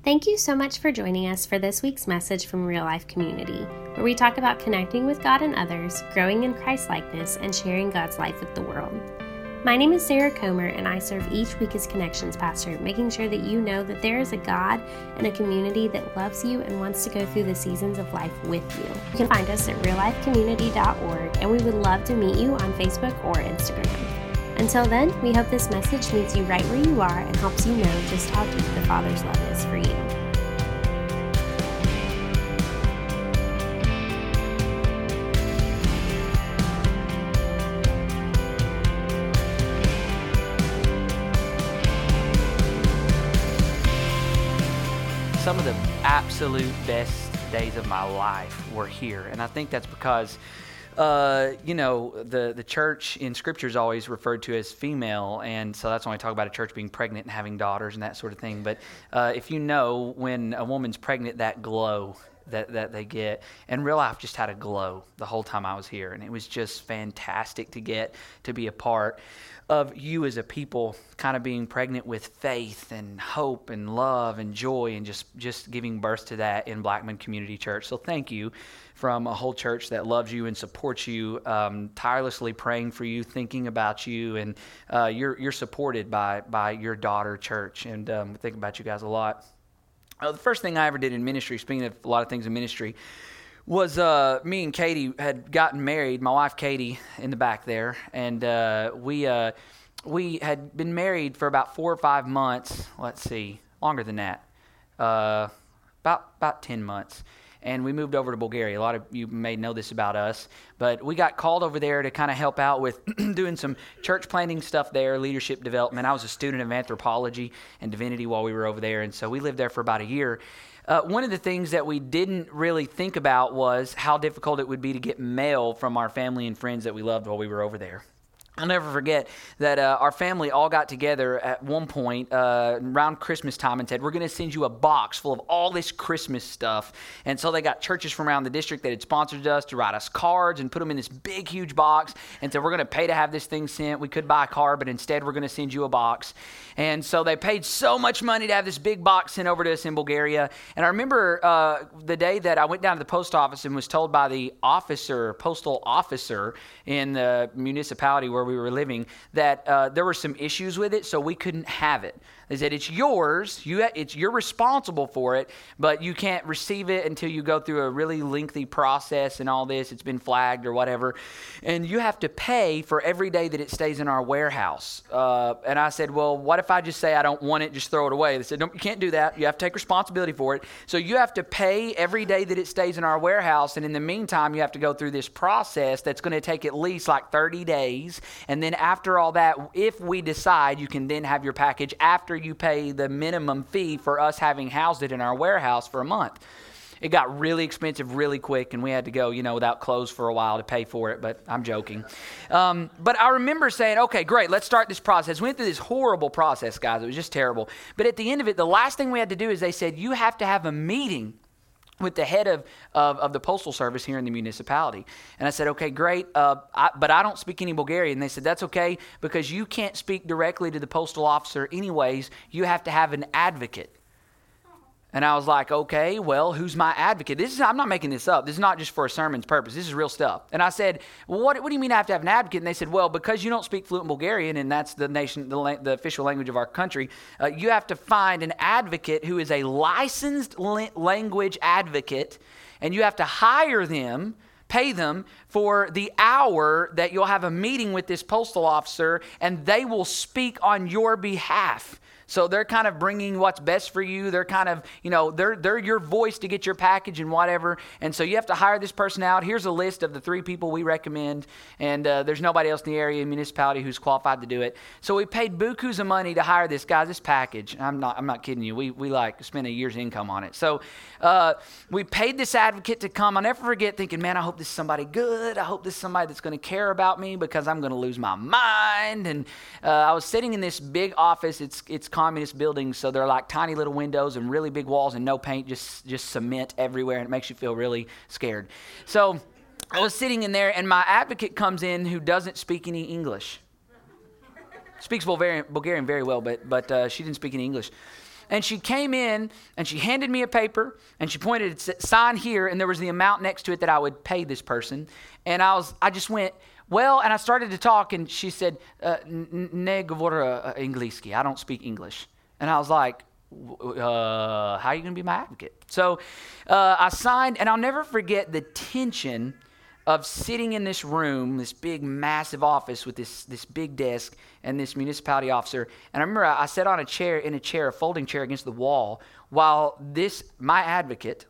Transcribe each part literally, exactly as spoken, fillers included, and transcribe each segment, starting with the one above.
Thank you so much for joining us for this week's message from Real Life Community, where we talk about connecting with God and others, growing in Christ-likeness, and sharing God's life with the world. My name is Sarah Comer, and I serve each week as Connections Pastor, making sure that you know that there is a God and a community that loves you and wants to go through the seasons of life with you. You can find us at real life community dot org, and we would love to meet you on Facebook or Instagram. Until then, we hope this message meets you right where you are and helps you know just how deep the Father's love is for you. Some of the absolute best days of my life were here, and I think that's because Uh, you know, the, the church in Scripture is always referred to as female, and so that's when I talk about a church being pregnant and having daughters and that sort of thing. But uh, if you know, when a woman's pregnant, that glow that, that they get, and Real Life just had a glow the whole time I was here, and it was just fantastic to get to be a part of you as a people kind of being pregnant with faith and hope and love and joy and just, just giving birth to that in Blackman Community Church. So thank you from a whole church that loves you and supports you, um, tirelessly praying for you, thinking about you, and uh, you're you're supported by by your daughter church, and um, we think about you guys a lot. Uh, the first thing I ever did in ministry, speaking of a lot of things in ministry, was uh, me and Katie had gotten married, my wife Katie in the back there, and uh, we uh, we had been married for about four or five months, let's see, longer than that, uh, about about ten months. And we moved over to Bulgaria. A lot of you may know this about us, but we got called over there to kind of help out with doing some church planting stuff there, leadership development. I was a student of anthropology and divinity while we were over there, and so we lived there for about a year. Uh, one of the things that we didn't really think about was how difficult it would be to get mail from our family and friends that we loved while we were over there. I'll never forget that uh, our family all got together at one point uh, around Christmas time and said, we're going to send you a box full of all this Christmas stuff. And so they got churches from around the district that had sponsored us to write us cards and put them in this big, huge box. And said, we're going to pay to have this thing sent. We could buy a card, but instead we're going to send you a box. And so they paid so much money to have this big box sent over to us in Bulgaria. And I remember uh, the day that I went down to the post office and was told by the officer, postal officer in the municipality where we were living, that uh, there were some issues with it, so we couldn't have it. They said, it's yours, you, it's, you're responsible for it, but you can't receive it until you go through a really lengthy process and all this. It's been flagged or whatever. And you have to pay for every day that it stays in our warehouse. Uh, and I said, well, what if I just say I don't want it, just throw it away? They said, no, you can't do that. You have to take responsibility for it. So you have to pay every day that it stays in our warehouse. And in the meantime, you have to go through this process that's going to take at least like thirty days. And then after all that, if we decide, you can then have your package after you pay the minimum fee for us having housed it in our warehouse for a month. It got really expensive really quick, and we had to go, you know, without clothes for a while to pay for it, but I'm joking. Um, but I remember saying, okay, great, let's start this process. We went through this horrible process, guys. It was just terrible. But at the end of it, the last thing we had to do is they said, you have to have a meeting with the head of, of, of the postal service here in the municipality. And I said, okay, great, uh, I, but I don't speak any Bulgarian. And they said, that's okay, because you can't speak directly to the postal officer anyways. You have to have an advocate. And I was like, okay, well, who's my advocate? This is, I'm not making this up. This is not just for a sermon's purpose. This is real stuff. And I said, well, what, what do you mean I have to have an advocate? And they said, well, because you don't speak fluent Bulgarian, and that's the nation, the, the official language of our country, uh, you have to find an advocate who is a licensed la- language advocate, and you have to hire them, pay them for the hour that you'll have a meeting with this postal officer, and they will speak on your behalf. So they're kind of bringing what's best for you. They're kind of, you know, they're they're your voice to get your package and whatever. And so you have to hire this person out. Here's a list of the three people we recommend. And uh, there's nobody else in the area, municipality, who's qualified to do it. So we paid bukus of money to hire this guy, this package. I'm not I'm not kidding you. We we like spent a year's income on it. So uh, we paid this advocate to come. I'll never forget thinking, man, I hope this is somebody good. I hope this is somebody that's going to care about me, because I'm going to lose my mind. And uh, I was sitting in this big office. It's it's communist buildings, so they're like tiny little windows and really big walls and no paint, just just cement everywhere, and it makes you feel really scared. So I was sitting in there, and my advocate comes in who doesn't speak any English. Speaks Bulgarian, Bulgarian very well, but but uh, she didn't speak any English. And she came in and she handed me a paper and she pointed, sign here, and there was the amount next to it that I would pay this person. And I was, I just went, well, and I started to talk, and she said, uh, ne govora angliski. I don't speak English. And I was like, uh, how are you going to be my advocate? So uh, I signed, and I'll never forget the tension of sitting in this room, this big, massive office with this this big desk and this municipality officer. And I remember I, I sat on a chair, in a chair, a folding chair against the wall, while this, my advocate,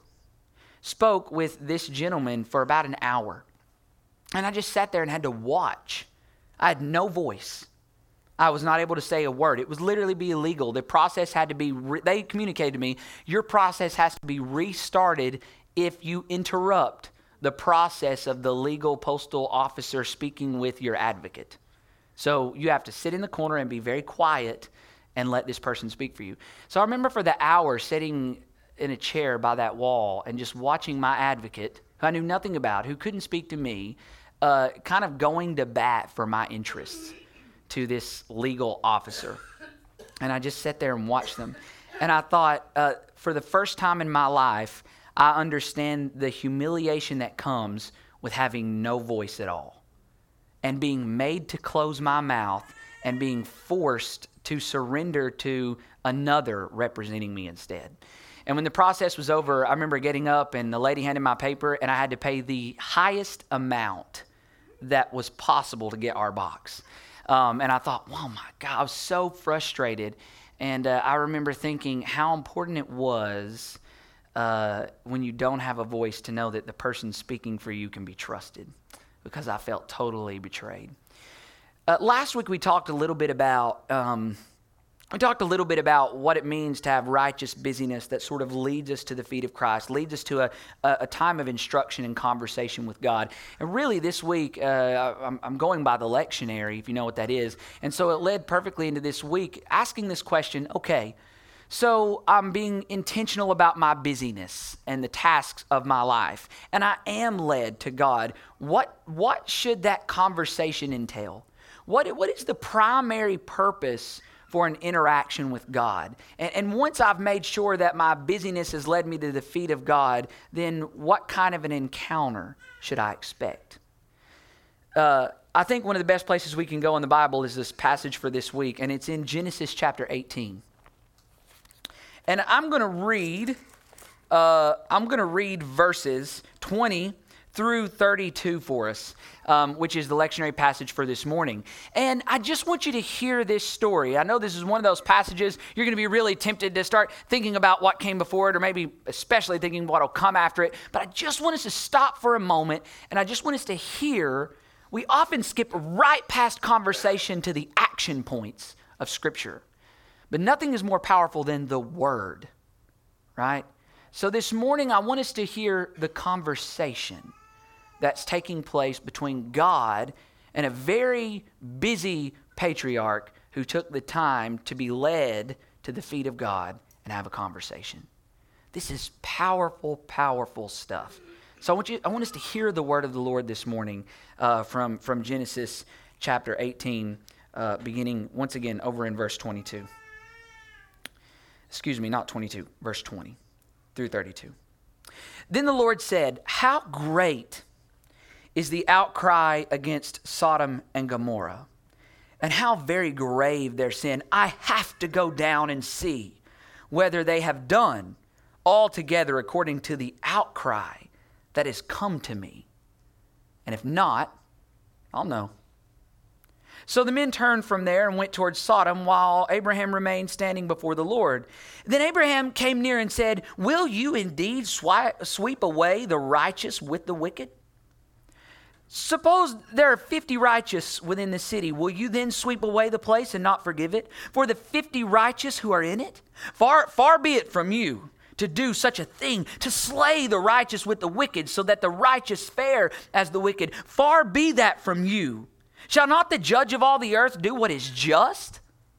spoke with this gentleman for about an hour. And I just sat there and had to watch. I had no voice. I was not able to say a word. It was literally be illegal. The process had to be, re- they communicated to me, your process has to be restarted if you interrupt the process of the legal postal officer speaking with your advocate. So you have to sit in the corner and be very quiet and let this person speak for you. So I remember for the hour sitting in a chair by that wall and just watching my advocate, who I knew nothing about, who couldn't speak to me, uh, kind of going to bat for my interests to this legal officer. And I just sat there and watched them. And I thought, uh, for the first time in my life, I understand the humiliation that comes with having no voice at all and being made to close my mouth and being forced to surrender to another representing me instead. And when the process was over, I remember getting up and the lady handed my paper and I had to pay the highest amount that was possible to get our box. Um, and I thought, oh my God, I was so frustrated. And uh, I remember thinking how important it was uh, when you don't have a voice to know that the person speaking for you can be trusted, because I felt totally betrayed. Uh, last week we talked a little bit about um, we talked a little bit about what it means to have righteous busyness that sort of leads us to the feet of Christ, leads us to a, a, a time of instruction and conversation with God. And really this week, uh, I'm, I'm going by the lectionary, if you know what that is. And so it led perfectly into this week, asking this question, okay, so I'm being intentional about my busyness and the tasks of my life, and I am led to God. What, what should that conversation entail? What, what is the primary purpose for an interaction with God? And, and once I've made sure that my busyness has led me to the feet of God, then what kind of an encounter should I expect? Uh, I think one of the best places we can go in the Bible is this passage for this week, and it's in Genesis chapter eighteen. And I'm going to read, uh, I'm going to read verses twenty through thirty-two for us, um, which is the lectionary passage for this morning. And I just want you to hear this story. I know this is one of those passages you're going to be really tempted to start thinking about what came before it, or maybe especially thinking what will come after it. But I just want us to stop for a moment, and I just want us to hear. We often skip right past conversation to the action points of Scripture. But nothing is more powerful than the Word, right? So this morning, I want us to hear the conversation that's taking place between God and a very busy patriarch who took the time to be led to the feet of God and have a conversation. This is powerful, powerful stuff. So I want you, I want us to hear the word of the Lord this morning uh, from, from Genesis chapter eighteen, uh, beginning once again over in verse twenty-two. Excuse me, not twenty-two, verse twenty through thirty-two. Then the Lord said, "How great is the outcry against Sodom and Gomorrah, and how very grave their sin. I have to go down and see whether they have done altogether according to the outcry that has come to me. And if not, I'll know." So the men turned from there and went towards Sodom, while Abraham remained standing before the Lord. Then Abraham came near and said, "Will you indeed swi- sweep away the righteous with the wicked? Suppose there are fifty righteous within the city. Will you then sweep away the place and not forgive it for the fifty righteous who are in it? Far, far be it from you to do such a thing, to slay the righteous with the wicked, so that the righteous fare as the wicked. Far be that from you. Shall not the judge of all the earth do what is just?"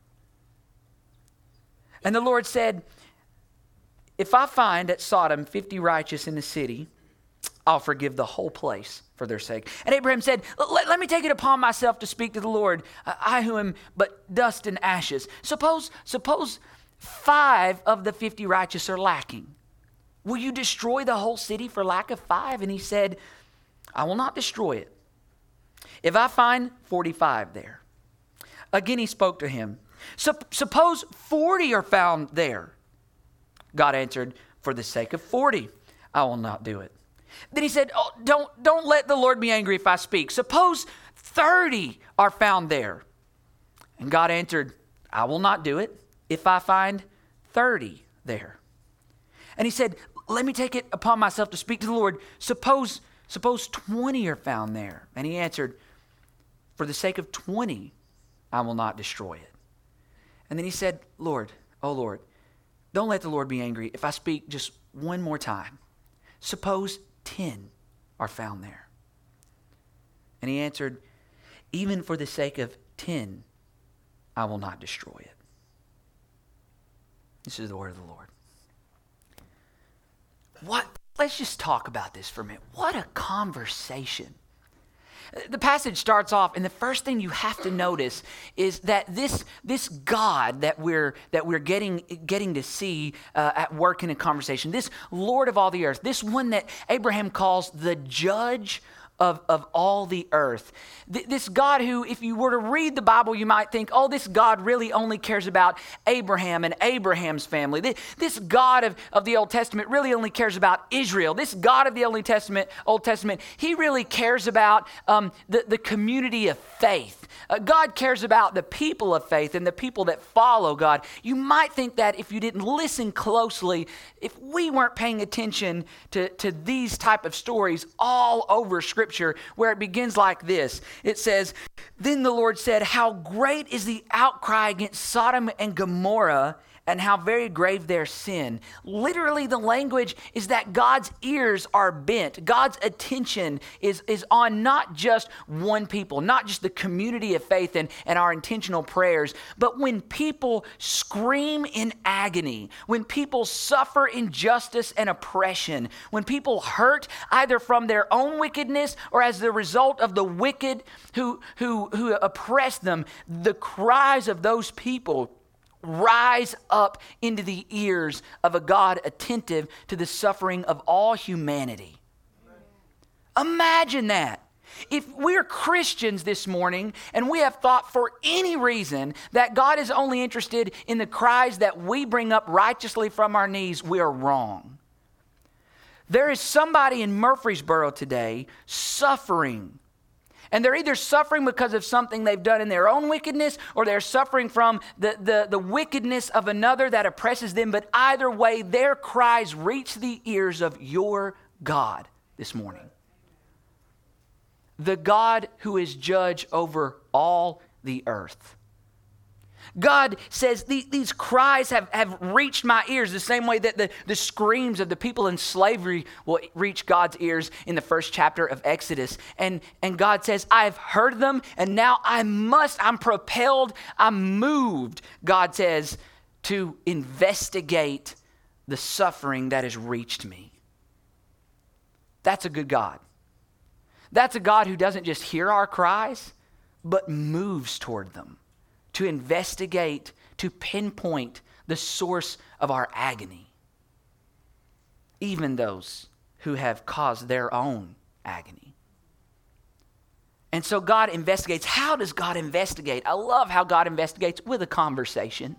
And the Lord said, "If I find at Sodom fifty righteous in the city, I'll forgive the whole place for their sake." And Abraham said, let, let me take it upon myself to speak to the Lord, I who am but dust and ashes. Suppose, suppose five of the fifty righteous are lacking. Will you destroy the whole city for lack of five? And he said, I will not destroy it if I find forty-five there. Again, he spoke to him. Suppose forty are found there. God answered, for the sake of forty, I will not do it. Then he said, oh, don't, don't let the Lord be angry if I speak. Suppose thirty are found there. And God answered, I will not do it if I find thirty there. And he said, let me take it upon myself to speak to the Lord. Suppose, suppose twenty are found there. And he answered, for the sake of twenty, I will not destroy it. And then he said, Lord, oh Lord, don't let the Lord be angry if I speak just one more time. Suppose ten are found there. And he answered, even for the sake of ten, I will not destroy it. This is the word of the Lord. What? Let's just talk about this for a minute. What a conversation. The passage starts off, and the first thing you have to notice is that this, this God that we're, that we're getting, getting to see uh, at work in a conversation, this Lord of all the earth, this one that Abraham calls the judge Of, of all the earth. Th- this God who, if you were to read the Bible, you might think, oh, this God really only cares about Abraham and Abraham's family. This, this God of, of the Old Testament really only cares about Israel. This God of the Old Testament, Old Testament, he really cares about um, the, the community of faith. Uh, God cares about the people of faith and the people that follow God. You might think that if you didn't listen closely, if we weren't paying attention to, to these type of stories all over Scripture, where it begins like this. It says, then the Lord said, how great is the outcry against Sodom and Gomorrah, and how very grave their sin. Literally, the language is that God's ears are bent. God's attention is, is on not just one people, not just the community of faith and, and our intentional prayers, but when people scream in agony, when people suffer injustice and oppression, when people hurt either from their own wickedness or as the result of the wicked who, who, who oppress them, the cries of those people rise up into the ears of a God attentive to the suffering of all humanity. Imagine that. If we're Christians this morning and we have thought for any reason that God is only interested in the cries that we bring up righteously from our knees, we are wrong. There is somebody in Murfreesboro today suffering. And they're either suffering because of something they've done in their own wickedness, or they're suffering from the, the, the wickedness of another that oppresses them. But either way, their cries reach the ears of your God this morning. The God who is judge over all the earth. God says, these cries have, have reached my ears the same way that the, the screams of the people in slavery will reach God's ears in the first chapter of Exodus. And, and God says, I've heard them, and now I must, I'm propelled, I'm moved, God says, to investigate the suffering that has reached me. That's a good God. That's a God who doesn't just hear our cries, but moves toward them. To investigate, to pinpoint the source of our agony. Even those who have caused their own agony. And so God investigates. How does God investigate? I love how God investigates with a conversation.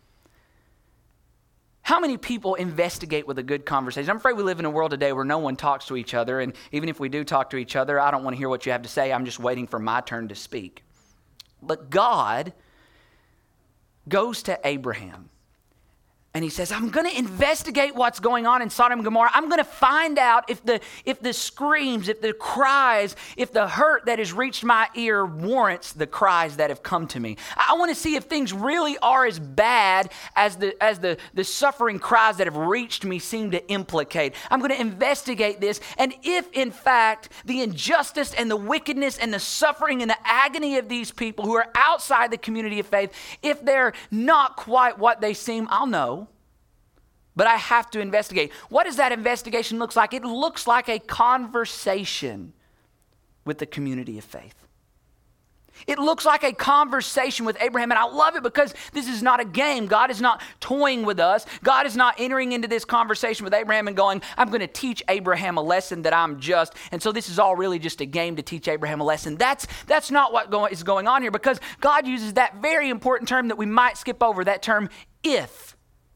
How many people investigate with a good conversation? I'm afraid we live in a world today where no one talks to each other. And even if we do talk to each other, I don't want to hear what you have to say. I'm just waiting for my turn to speak. But God goes to Abraham and he says, I'm going to investigate what's going on in Sodom and Gomorrah. I'm going to find out if the if the screams, if the cries, if the hurt that has reached my ear warrants the cries that have come to me. I want to see if things really are as bad as the as the, the suffering cries that have reached me seem to implicate. I'm going to investigate this. And if in fact the injustice and the wickedness and the suffering and the agony of these people who are outside the community of faith, if they're not quite what they seem, I'll know. But I have to investigate. What does that investigation look like? It looks like a conversation with the community of faith. It looks like a conversation with Abraham, and I love it because this is not a game. God is not toying with us. God is not entering into this conversation with Abraham and going, I'm going to teach Abraham a lesson that I'm just, and so this is all really just a game to teach Abraham a lesson. That's that's not what go- is going on here, because God uses that very important term that we might skip over, that term, if.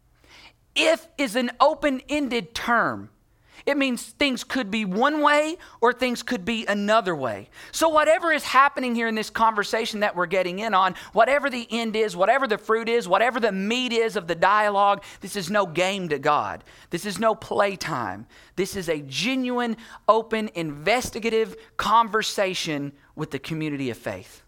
If is an open-ended term. It means things could be one way or things could be another way. So whatever is happening here in this conversation that we're getting in on, whatever the end is, whatever the fruit is, whatever the meat is of the dialogue, this is no game to God. This is no playtime. This is a genuine, open, investigative conversation with the community of faith.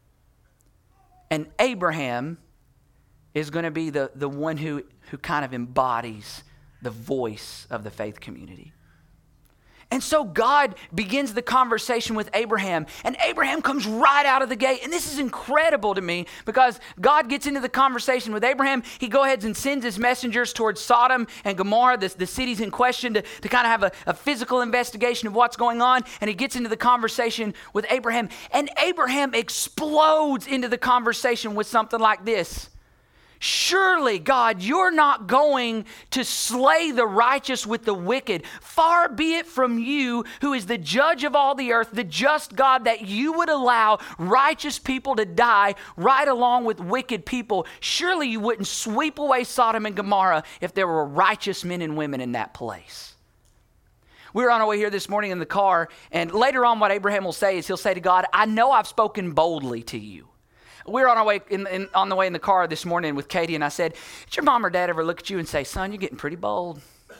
And Abraham is going to be the, the one who, who kind of embodies the voice of the faith community. And so God begins the conversation with Abraham, and Abraham comes right out of the gate. And this is incredible to me, because God gets into the conversation with Abraham. He goes ahead and sends his messengers towards Sodom and Gomorrah, the, the cities in question, to, to kind of have a, a physical investigation of what's going on. And he gets into the conversation with Abraham, and Abraham explodes into the conversation with something like this. Surely, God, you're not going to slay the righteous with the wicked. Far be it from you, who is the judge of all the earth, the just God, that you would allow righteous people to die right along with wicked people. Surely you wouldn't sweep away Sodom and Gomorrah if there were righteous men and women in that place. We were on our way here this morning in the car, and later on what Abraham will say is he'll say to God, I know I've spoken boldly to you. We were on our way in, in, on the way in the car this morning with Katie, and I said, did your mom or dad ever look at you and say, son, you're getting pretty bold?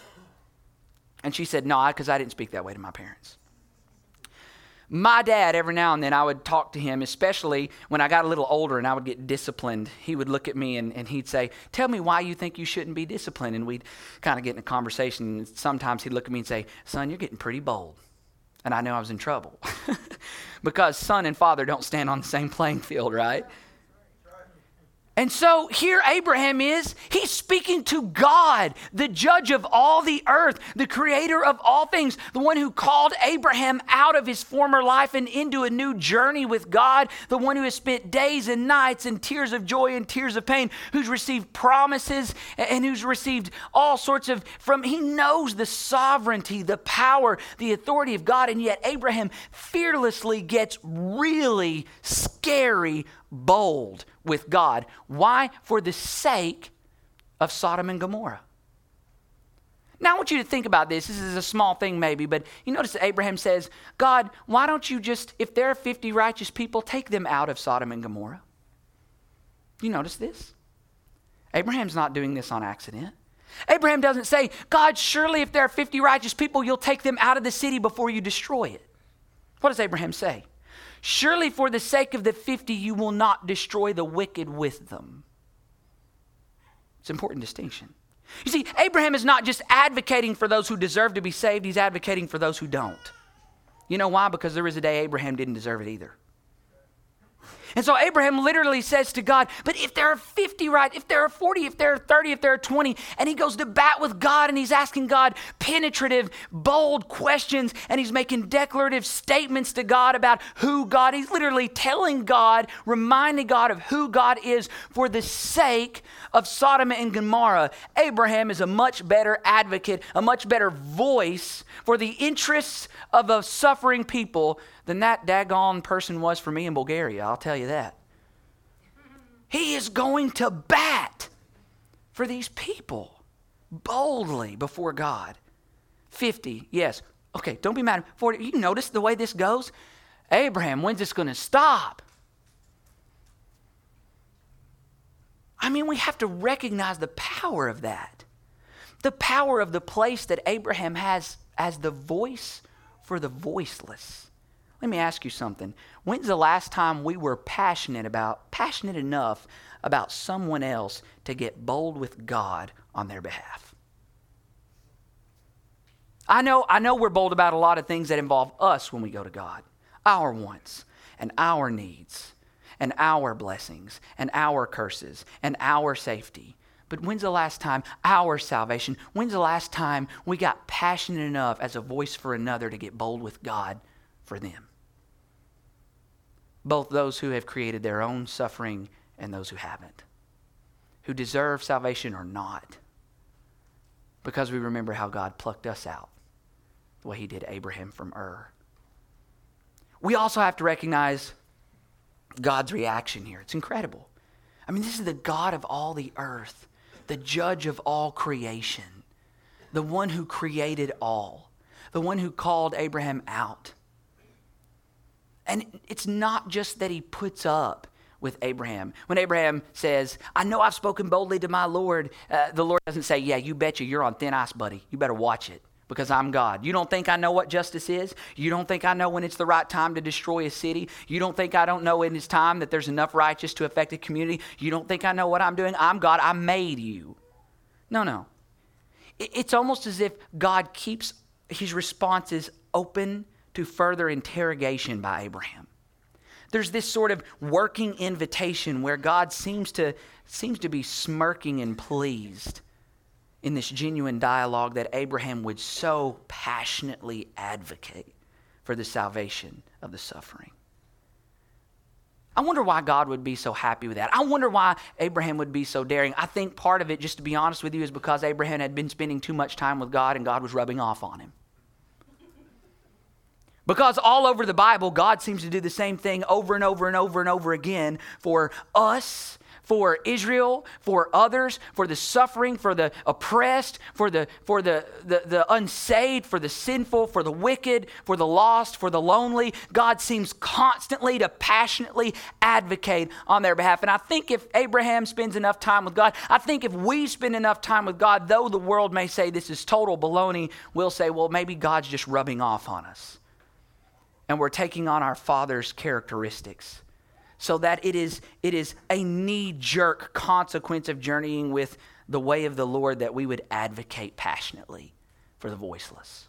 And she said, no, because I didn't speak that way to my parents. My dad, every now and then, I would talk to him, especially when I got a little older and I would get disciplined. He would look at me and, and he'd say, tell me why you think you shouldn't be disciplined. And we'd kind of get in a conversation. And sometimes he'd look at me and say, son, you're getting pretty bold. And I knew I was in trouble. Because son and father don't stand on the same playing field, right? And so here Abraham is, he's speaking to God, the judge of all the earth, the creator of all things, the one who called Abraham out of his former life and into a new journey with God, the one who has spent days and nights in tears of joy and tears of pain, who's received promises and who's received all sorts of, from, he knows the sovereignty, the power, the authority of God, and yet Abraham fearlessly gets really scary bold with God. Why? For the sake of Sodom and Gomorrah. Now I want you to think about this. This is a small thing maybe, but you notice that Abraham says, God, why don't you just, if there are fifty righteous people, take them out of Sodom and Gomorrah? You notice this? Abraham's not doing this on accident. Abraham doesn't say, God, surely if there are fifty righteous people, you'll take them out of the city before you destroy it. What does Abraham say? Surely for the sake of the fifty, you will not destroy the wicked with them. It's an important distinction. You see, Abraham is not just advocating for those who deserve to be saved. He's advocating for those who don't. You know why? Because there is a day Abraham didn't deserve it either. And so Abraham literally says to God, but if there are fifty, right? If there are forty, if there are thirty, if there are twenty, and he goes to bat with God and he's asking God penetrative, bold questions, and he's making declarative statements to God about who God is. He's literally telling God, reminding God of who God is for the sake of Sodom and Gomorrah. Abraham is a much better advocate, a much better voice for the interests of a suffering people than that daggone person was for me in Bulgaria, I'll tell you that. He is going to bat for these people boldly before God. fifty, yes. Okay, don't be mad. forty, you notice the way this goes? Abraham, when's this going to stop? I mean, we have to recognize the power of that. The power of the place that Abraham has as the voice for the voiceless. Let me ask you something. When's the last time we were passionate about, passionate enough about someone else to get bold with God on their behalf? I know, I know we're bold about a lot of things that involve us when we go to God. Our wants and our needs and our blessings and our curses and our safety. But when's the last time our salvation, when's the last time we got passionate enough as a voice for another to get bold with God for them? both those who have created their own suffering and those who haven't, who deserve salvation or not, because we remember how God plucked us out, the way he did Abraham from Ur. We also have to recognize God's reaction here. It's incredible. I mean, this is the God of all the earth, the judge of all creation, the one who created all, the one who called Abraham out. And it's not just that he puts up with Abraham. When Abraham says, I know I've spoken boldly to my Lord, uh, the Lord doesn't say, yeah, you betcha you're on thin ice, buddy. You better watch it because I'm God. You don't think I know what justice is? You don't think I know when it's the right time to destroy a city? You don't think I don't know in it's time that there's enough righteous to affect a community? You don't think I know what I'm doing? I'm God. I made you. No, no. It's almost as if God keeps his responses open to further interrogation by Abraham. There's this sort of working invitation where God seems to, seems to be smirking and pleased in this genuine dialogue that Abraham would so passionately advocate for the salvation of the suffering. I wonder why God would be so happy with that. I wonder why Abraham would be so daring. I think part of it, just to be honest with you, is because Abraham had been spending too much time with God and God was rubbing off on him. Because all over the Bible, God seems to do the same thing over and over and over and over again for us, for Israel, for others, for the suffering, for the oppressed, for the for the, the, the unsaved, for the sinful, for the wicked, for the lost, for the lonely. God seems constantly to passionately advocate on their behalf. And I think if Abraham spends enough time with God, I think if we spend enough time with God, though the world may say this is total baloney, we'll say, well, maybe God's just rubbing off on us. And we're taking on our Father's characteristics, so that it is, it is a knee-jerk consequence of journeying with the way of the Lord that we would advocate passionately for the voiceless.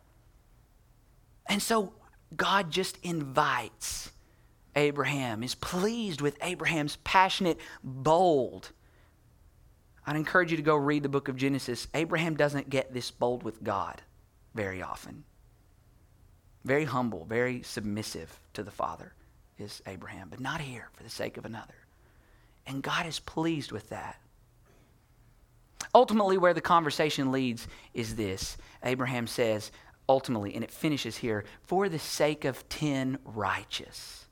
And so God just invites Abraham, is pleased with Abraham's passionate, bold. I'd encourage you to go read the book of Genesis. Abraham doesn't get this bold with God very often. Very humble, very submissive to the Father is Abraham, but not here for the sake of another. And God is pleased with that. Ultimately, where the conversation leads is this. Abraham says, ultimately, and it finishes here, for the sake of ten righteous.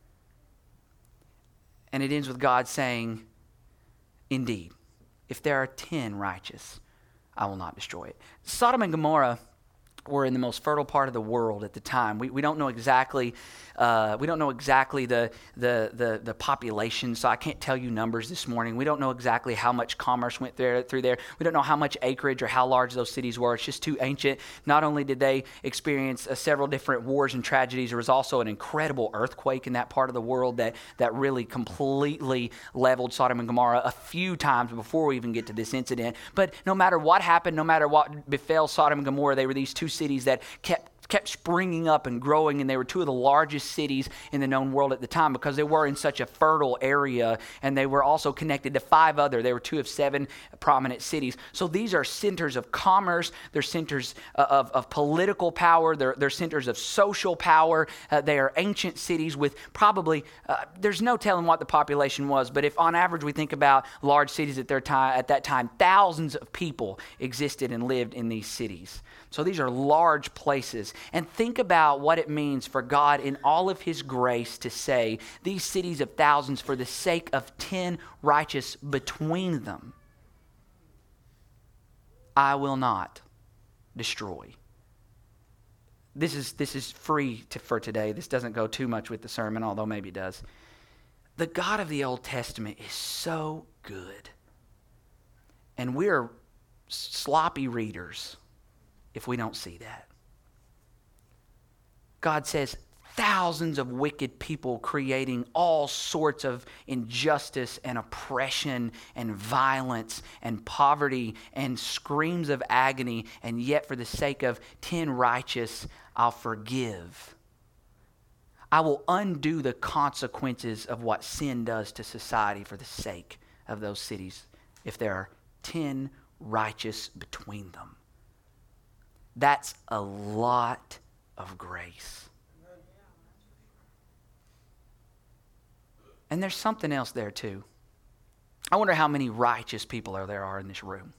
And it ends with God saying, indeed, if there are ten righteous, I will not destroy it. Sodom and Gomorrah were in the most fertile part of the world at the time. We we don't know exactly uh, we don't know exactly the, the the the population, so I can't tell you numbers this morning. We don't know exactly how much commerce went there through there. We don't know how much acreage or how large those cities were. It's just too ancient. Not only did they experience uh, several different wars and tragedies, there was also an incredible earthquake in that part of the world that that really completely leveled Sodom and Gomorrah a few times before we even get to this incident. But no matter what happened, no matter what befell Sodom and Gomorrah, they were these two cities that kept kept springing up and growing, and they were two of the largest cities in the known world at the time because they were in such a fertile area, and they were also connected to five other. They were two of seven prominent cities. So these are centers of commerce. They're centers of, of political power. They're, they're centers of social power. Uh, they are ancient cities with probably, uh, there's no telling what the population was, but if on average we think about large cities at their time, at that time, thousands of people existed and lived in these cities. So these are large places. And think about what it means for God in all of his grace to say, these cities of thousands for the sake of ten righteous between them, I will not destroy. This is, this is free to, for today. This doesn't go too much with the sermon, although maybe it does. The God of the Old Testament is so good. And we're sloppy readers if we don't see that. God says thousands of wicked people creating all sorts of injustice and oppression and violence and poverty and screams of agony, and yet for the sake of ten righteous, I'll forgive. I will undo the consequences of what sin does to society for the sake of those cities if there are ten righteous between them. That's a lot of grace. And there's something else there too. I wonder how many righteous people are there are in this room.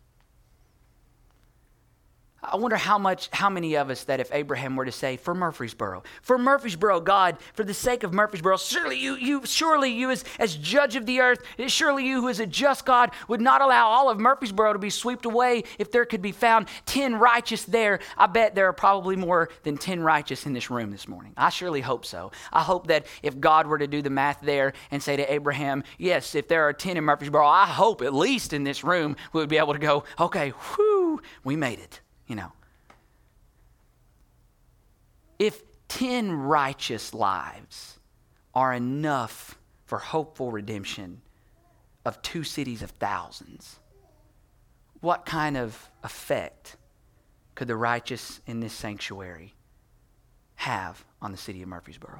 I wonder how much, how many of us that if Abraham were to say, for Murfreesboro, for Murfreesboro, God, for the sake of Murfreesboro, surely you, you, surely you as, as judge of the earth, surely you who is a just God would not allow all of Murfreesboro to be swept away if there could be found ten righteous there. I bet there are probably more than ten righteous in this room this morning. I surely hope so. I hope that if God were to do the math there and say to Abraham, yes, if there are ten in Murfreesboro, I hope at least in this room we would be able to go, okay, whew, we made it. You know, if ten righteous lives are enough for hopeful redemption of two cities of thousands, what kind of effect could the righteous in this sanctuary have on the city of Murfreesboro?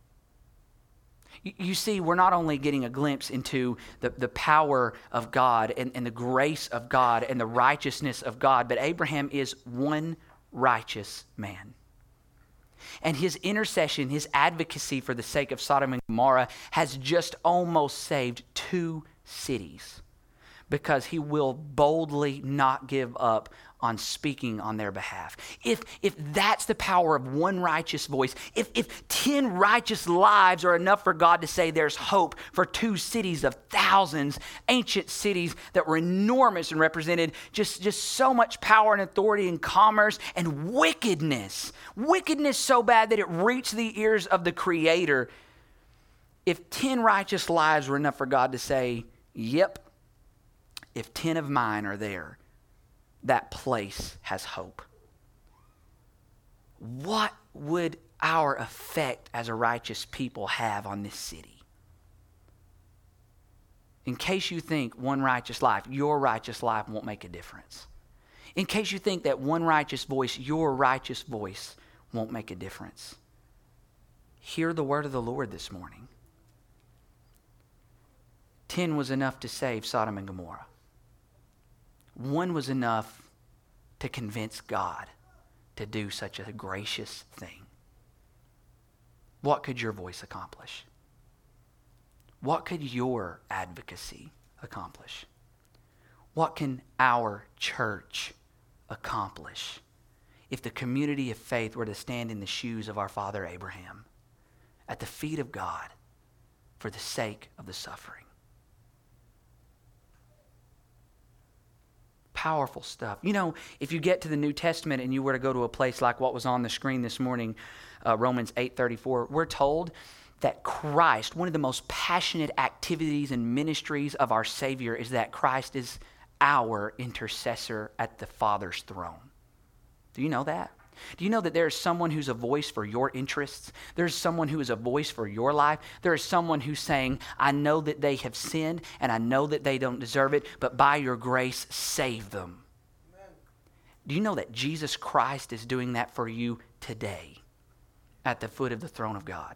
You see, we're not only getting a glimpse into the, the power of God and, and the grace of God and the righteousness of God, but Abraham is one righteous man. And his intercession, his advocacy for the sake of Sodom and Gomorrah has just almost saved two cities because he will boldly not give up on speaking on their behalf. If if that's the power of one righteous voice, if if ten righteous lives are enough for God to say there's hope for two cities of thousands, ancient cities that were enormous and represented just, just so much power and authority and commerce and wickedness, wickedness so bad that it reached the ears of the Creator. If ten righteous lives were enough for God to say, yep, if ten of mine are there, that place has hope. What would our effect as a righteous people have on this city? In case you think one righteous life, your righteous life won't make a difference. In case you think that one righteous voice, your righteous voice won't make a difference. Hear the word of the Lord this morning. Ten was enough to save Sodom and Gomorrah. One was enough to convince God to do such a gracious thing. What could your voice accomplish? What could your advocacy accomplish? What can our church accomplish if the community of faith were to stand in the shoes of our father Abraham at the feet of God for the sake of the suffering? Powerful stuff. You know, if you get to the New Testament and you were to go to a place like what was on the screen this morning, uh, Romans eight thirty-four, we're told that Christ, one of the most passionate activities and ministries of our Savior is that Christ is our intercessor at the Father's throne. Do you know that? Do you know that there is someone who's a voice for your interests? There's someone who is a voice for your life. There is someone who's saying, I know that they have sinned and I know that they don't deserve it, but by your grace, save them. Amen. Do you know that Jesus Christ is doing that for you today at the foot of the throne of God?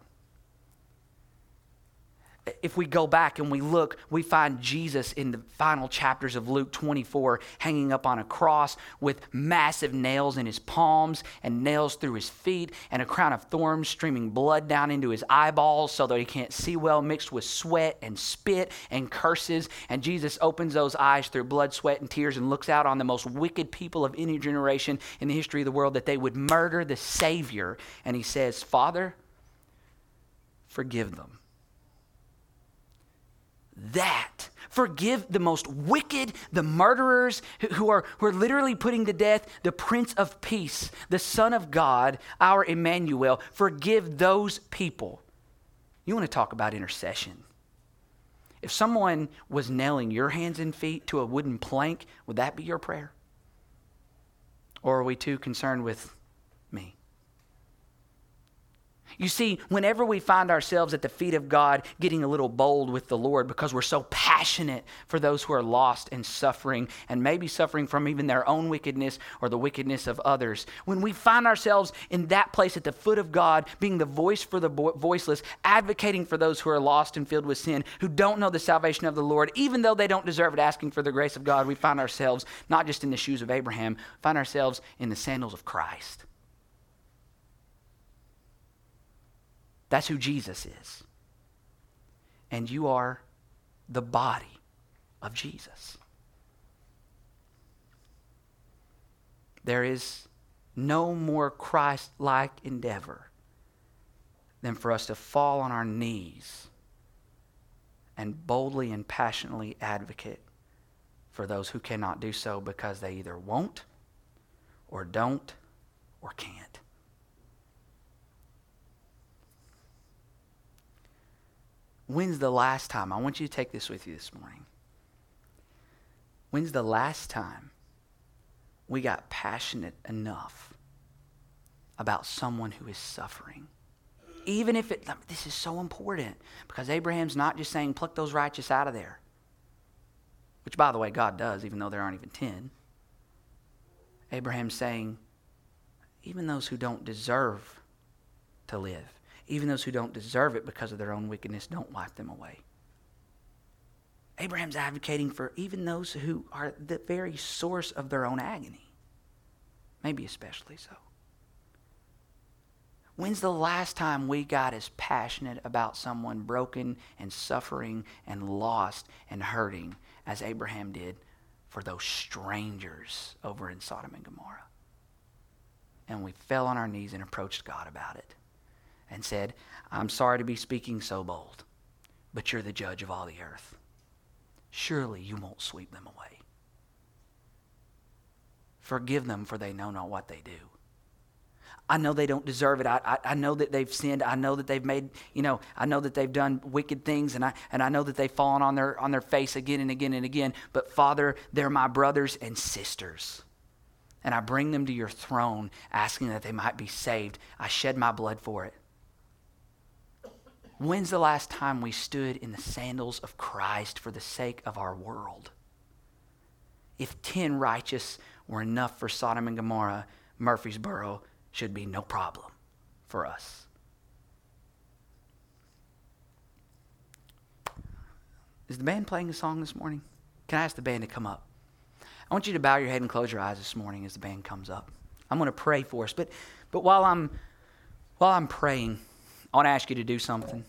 If we go back and we look, we find Jesus in the final chapters of Luke twenty-four hanging up on a cross with massive nails in his palms and nails through his feet and a crown of thorns streaming blood down into his eyeballs so that he can't see well, mixed with sweat and spit and curses. And Jesus opens those eyes through blood, sweat, and tears and looks out on the most wicked people of any generation in the history of the world that they would murder the Savior. And he says, Father, forgive them. That. Forgive the most wicked, the murderers who are, who are literally putting to death the Prince of Peace, the Son of God, our Emmanuel. Forgive those people. You want to talk about intercession. If someone was nailing your hands and feet to a wooden plank, would that be your prayer? Or are we too concerned with me? You see, whenever we find ourselves at the feet of God getting a little bold with the Lord because we're so passionate for those who are lost and suffering and maybe suffering from even their own wickedness or the wickedness of others, when we find ourselves in that place at the foot of God, being the voice for the voiceless, advocating for those who are lost and filled with sin, who don't know the salvation of the Lord, even though they don't deserve it, asking for the grace of God, we find ourselves not just in the shoes of Abraham, find ourselves in the sandals of Christ. That's who Jesus is. and you are the body of Jesus. There is no more Christ-like endeavor than for us to fall on our knees and boldly and passionately advocate for those who cannot do so because they either won't or don't or can't. When's the last time? I want you to take this with you this morning. When's the last time we got passionate enough about someone who is suffering? Even if it, this is so important, because Abraham's not just saying, pluck those righteous out of there. Which, by the way, God does, even though there aren't even ten. Abraham's saying, even those who don't deserve to live, even those who don't deserve it because of their own wickedness, don't wipe them away. Abraham's advocating for even those who are the very source of their own agony. Maybe especially so. When's the last time we got as passionate about someone broken and suffering and lost and hurting as Abraham did for those strangers over in Sodom and Gomorrah? And we fell on our knees and approached God about it and said, I'm sorry to be speaking so bold, but you're the judge of all the earth. Surely you won't sweep them away. Forgive them, for they know not what they do. I know they don't deserve it. I, I, I know that they've sinned. I know that they've made, you know, I know that they've done wicked things, and I and I know that they've fallen on their on their face again and again and again. But Father, they're my brothers and sisters. And I bring them to your throne, asking that they might be saved. I shed my blood for it. When's the last time we stood in the sandals of Christ for the sake of our world? If ten righteous were enough for Sodom and Gomorrah, Murfreesboro should be no problem for us. Is the band playing a song this morning? Can I ask the band to come up? I want you to bow your head and close your eyes this morning as the band comes up. I'm going to pray for us, but but while I'm while I'm praying, I want to ask you to do something.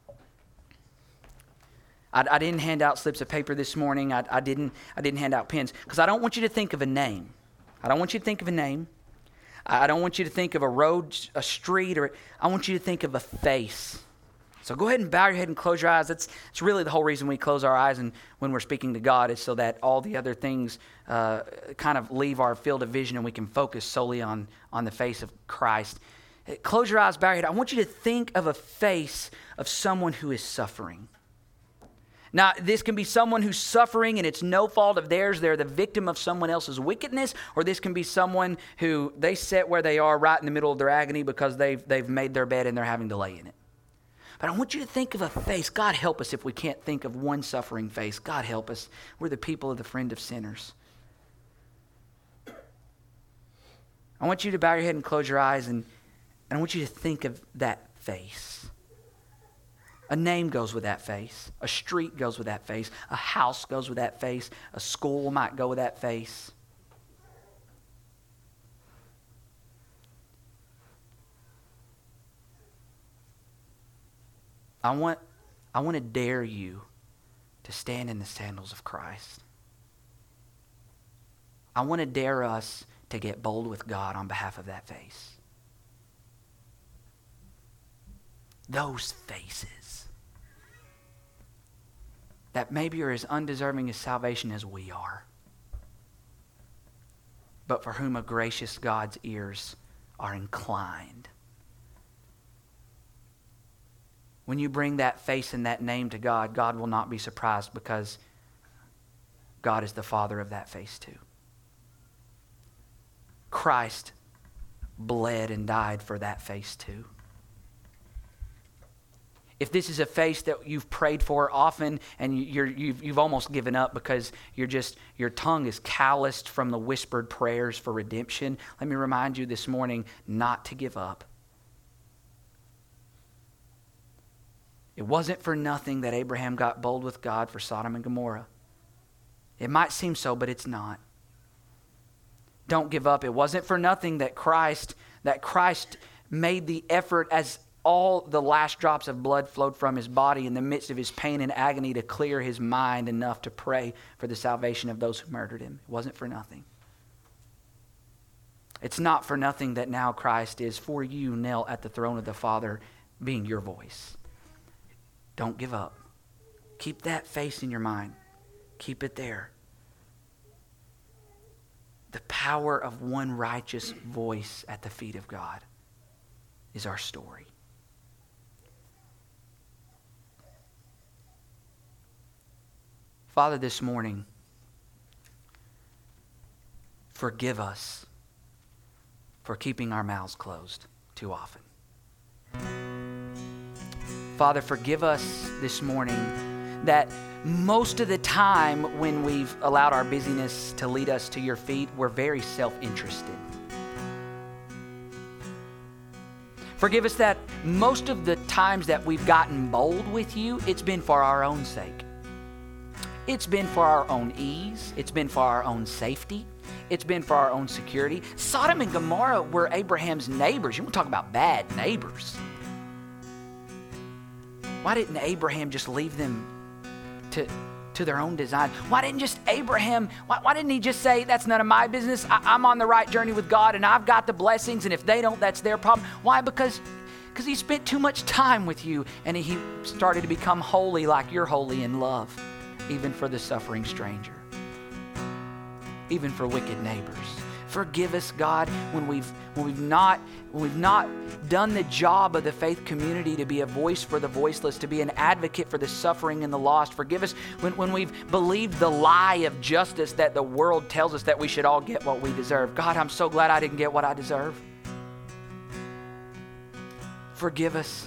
I, I didn't hand out slips of paper this morning. I, I didn't I didn't hand out pens because I don't want you to think of a name. I don't want you to think of a name. I don't want you to think of a road, a street, or I want you to think of a face. So go ahead and bow your head and close your eyes. That's, that's really the whole reason we close our eyes and when we're speaking to God is so that all the other things uh, kind of leave our field of vision and we can focus solely on, on the face of Christ. Close your eyes, bow your head. I want you to think of a face of someone who is suffering. Now, this can be someone who's suffering and it's no fault of theirs. They're the victim of someone else's wickedness. Or this can be someone who they sit where they are right in the middle of their agony because they've, they've made their bed and they're having to lay in it. But I want you to think of a face. God help us if we can't think of one suffering face. God help us. We're the people of the friend of sinners. I want you to bow your head and close your eyes and, and I want you to think of that face. A name goes with that face. A street goes with that face. A house goes with that face. A school might go with that face. I want, I want to dare you to stand in the sandals of Christ. I want to dare us to get bold with God on behalf of that face. Those faces that maybe are as undeserving of salvation as we are, but for whom a gracious God's ears are inclined. When you bring that face and that name to God, God will not be surprised because God is the Father of that face too. Christ bled and died for that face too. If this is a face that you've prayed for often and you're, you've, you've almost given up because you're just, your tongue is calloused from the whispered prayers for redemption, let me remind you this morning not to give up. It wasn't for nothing that Abraham got bold with God for Sodom and Gomorrah. It might seem so, but it's not. Don't give up. It wasn't for nothing that Christ, that Christ made the effort as all the last drops of blood flowed from his body in the midst of his pain and agony to clear his mind enough to pray for the salvation of those who murdered him. It wasn't for nothing. It's not for nothing that now Christ is for you knelt at the throne of the Father, being your voice. Don't give up. Keep that face in your mind. Keep it there. The power of one righteous voice at the feet of God is our story. Father, this morning, forgive us for keeping our mouths closed too often. Father, forgive us this morning that most of the time when we've allowed our busyness to lead us to your feet, we're very self-interested. Forgive us that most of the times that we've gotten bold with you, it's been for our own sake. It's been for our own ease. It's been for our own safety. It's been for our own security. Sodom and Gomorrah were Abraham's neighbors. You want to talk about bad neighbors. Why didn't Abraham just leave them to, to their own design? Why didn't just Abraham, why, why didn't he just say, that's none of my business. I, I'm on the right journey with God and I've got the blessings, and if they don't, that's their problem. Why? Because, because he spent too much time with you and he started to become holy like you're holy in love. Even for the suffering stranger, even for wicked neighbors. Forgive us, God, when we've when we've not when we've not done the job of the faith community to be a voice for the voiceless, to be an advocate for the suffering and the lost. Forgive us when, when we've believed the lie of justice that the world tells us that we should all get what we deserve. God, I'm so glad I didn't get what I deserve. Forgive us.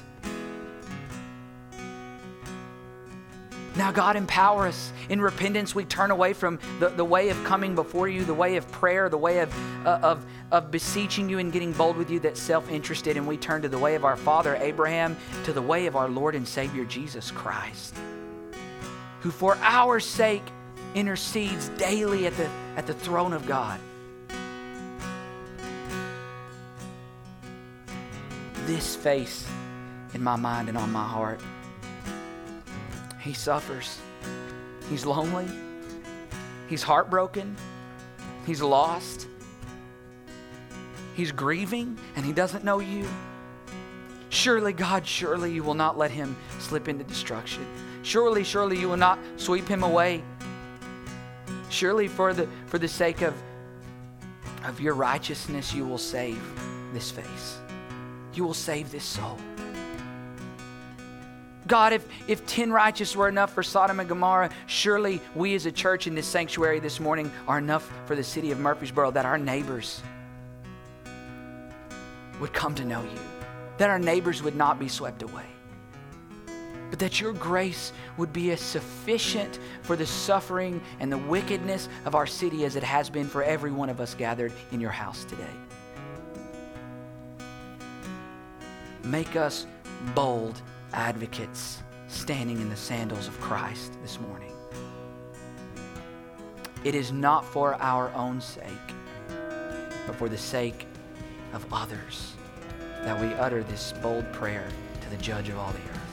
Now, God, empower us. In repentance, we turn away from the, the way of coming before you, the way of prayer, the way of, uh, of, of beseeching you and getting bold with you that's self-interested, and we turn to the way of our father Abraham, to the way of our Lord and Savior Jesus Christ, who for our sake intercedes daily at the, at the throne of God. This face in my mind and on my heart. He suffers. He's lonely. He's heartbroken. He's lost. He's grieving, and he doesn't know you. Surely, God, surely you will not let him slip into destruction. Surely, surely you will not sweep him away. Surely for the for the sake of, of your righteousness, you will save this face. You will save this soul. God, if, if ten righteous were enough for Sodom and Gomorrah, surely we as a church in this sanctuary this morning are enough for the city of Murfreesboro, that our neighbors would come to know you, that our neighbors would not be swept away, but that your grace would be as sufficient for the suffering and the wickedness of our city as it has been for every one of us gathered in your house today. Make us bold advocates standing in the sandals of Christ this morning. It is not for our own sake, but for the sake of others that we utter this bold prayer to the Judge of all the earth.